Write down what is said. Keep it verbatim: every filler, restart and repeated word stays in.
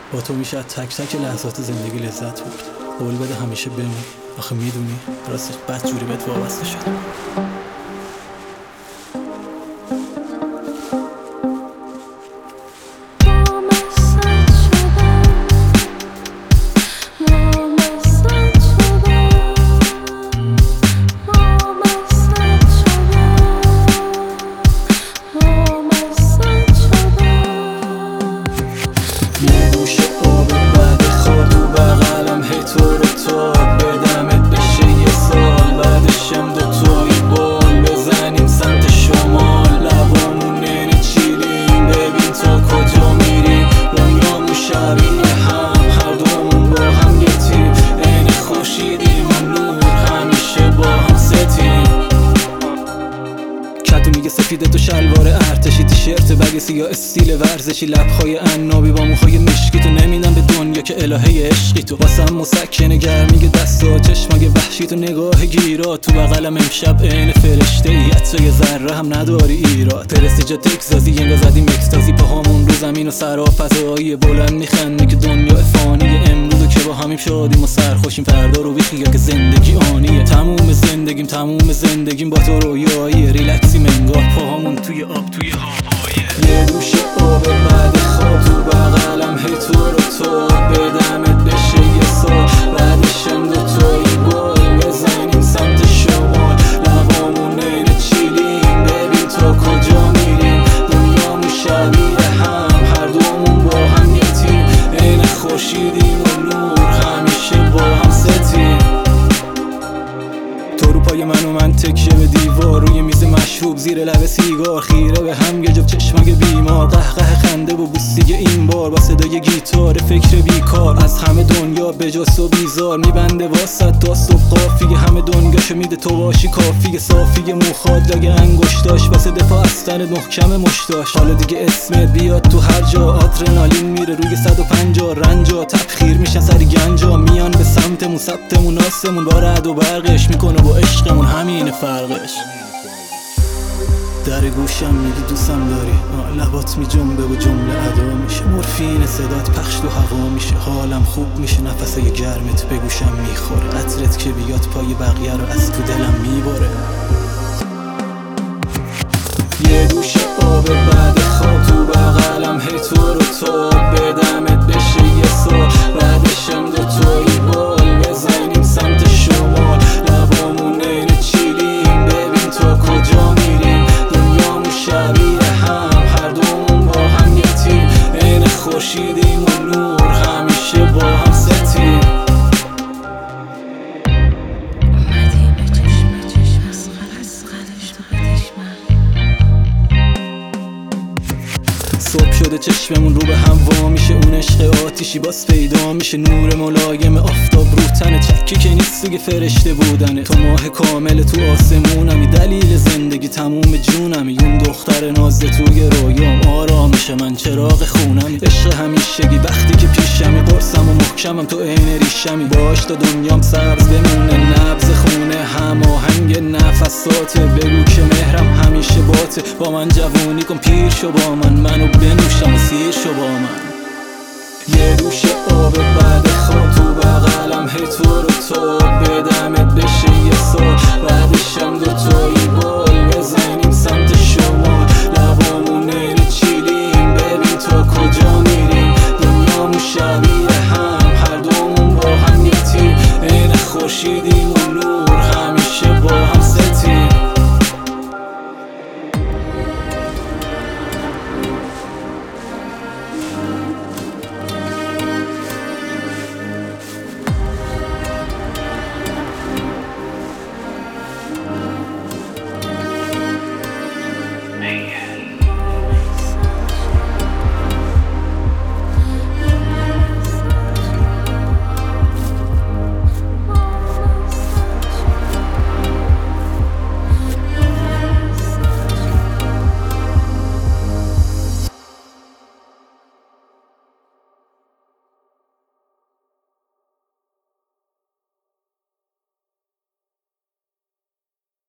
با تو میشه از تک تک لحظات زندگی لذت برد. قول بده همیشه بمون، آخه میدونی راستش بد جوری بهت وابسته شدم. سفیده تو شلوار ارتشی، تیشرت بگ سیاه استیل ورزشی، لبخای عنابی با موهای مشکی. تو نمیدم به دنیا که الهه عشقی، تو واسم مسکن گرمی دستا، چشمای وحشی، تو نگاه گیرا، تو بغلم امشب عین فرشته ای، حتی یه ذره هم نداری ایراد. فرستی جا تکزازی ینگا زدیم اکستازی، پاهامون رو زمین و سرا فضایی بلند میخندی که دنیا فانیه. امروز که با همیم شادیم و سرخوشیم، فردا رو بیخیال که زندگی آنیه. تموم زندگیم تموم زندگیم با تو رویاییه، ریلکسی منگار پاهامون توی آب توی هوایه. یه دوش آب بعد خواب تو بغلم، هی تو رو تو بدمت بشه یه سال، بعدشم دو توی گل بزنیم سمت شمال، لبامون عین چیلیم ببین تا کجا میریم، دنیامون شبیه هم هر دومون با هم یه تیم، عین خورشیدیم و نور همیشه با هم ستیم. تو رو پای من و من تکیه به دیوار، روی میز مشروب زیر لب سیگار، خیره به هم یه جفت چشمای بیمار، قهقه خنده و بوسیگه این بار با صدای گیتار، فکر بیکار از همه دنیا بجاست و بیزار، میبنده واسط تا صبح قافیه، همه دنیاشو میده تو باشی کافیه، صافیه موخاد لگه انگشتاش واسه دفاع از تن محکم مشتاش. حالا دیگه اسمت بیاد تو هر جا، آدرنالین میره روی صد و پنجاه، رنجا تبخیر میشن سری گنجا، میان به سمتمون سبتمون آسمون، با رعد و برقش میکنه با عشقمون، همینه فرقش. در گوشم میگی دوستم داری، لبات میجنبه و جمله ادا میشه، مورفین صدات پخش تو هوا میشه، حالم خوب میشه، نفسای گرمت به گوشم میخوره، عطرت که بیاد پای بقیه رو از تو دلم میباره. یه گوشه آب بعد خواب تو بغلم، هی تو رو تو بدمت بشه یه سال، بعدشم دو توی بال بزنیم سمت شمال، لبامون عین چیلیم ببین تا کجا میریم، دنیامون شبیه هم هر دومون با هم یه تیم، عین خورشیدیم و نور همیشه با هم ستیم. صبح شده چشممون رو به هم وا میشه، اون عشق آتیشی باز پیدا میشه، نور ملایم آفتاب رو تنه، چکی که نیست دیگه فرشته بودنه، تو ماه کامل تو آسمونمی، دلیل زندگی تموم جونمی، اون دختر نازده توی رویام، آرامش من چراغ خونمی، عشق همیشگی وقتی که پیشمی، قرصم و محکمم تو عین ریشمی، باش تا دنیام سبز بمونه، نبض خونه هماهنگ نفساته، بگو که مهرم همیشه باته، با من جوونی کن پیر شو با من، منو بنوشم و سیر شو با من. یه دوش آب بعد خواب تو بغلم، هی تو رو تو بدمت بشه یه سال، بعدشم دو توی بار